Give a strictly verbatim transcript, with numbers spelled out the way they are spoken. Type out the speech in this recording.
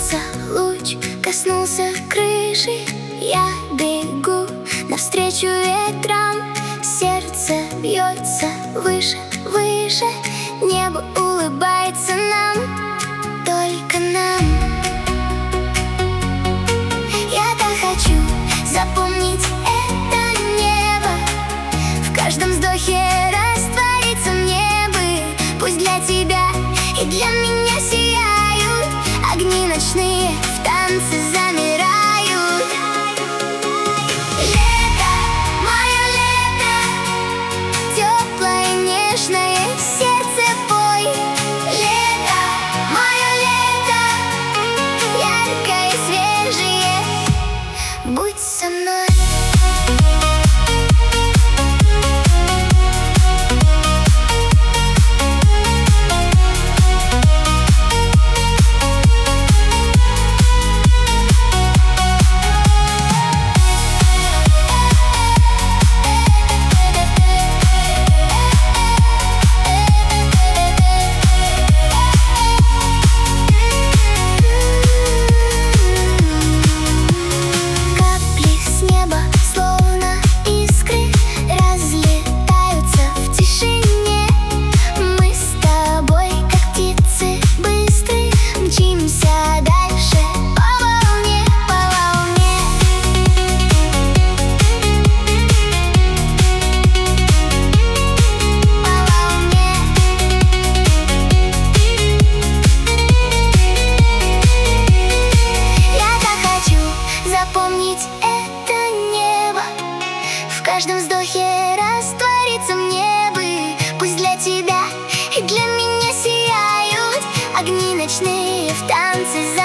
солнца луч коснулся крыши. Я бегу навстречу ветрам, сердце бьется выше, выше. Небо улыбается нам, только нам. Я так хочу запомнить это небо, в каждом вздохе раствориться мне бы. Пусть для тебя и для меня сияют огни ночные, в танце замирают. Лето, мое лето, теплое, нежное, сердце пой. Лето, мое лето, яркое, свежее, будь со мной. Запомнить это небо, в каждом вздохе раствориться мне бы. Пусть для тебя и для меня сияют огни ночные, в танце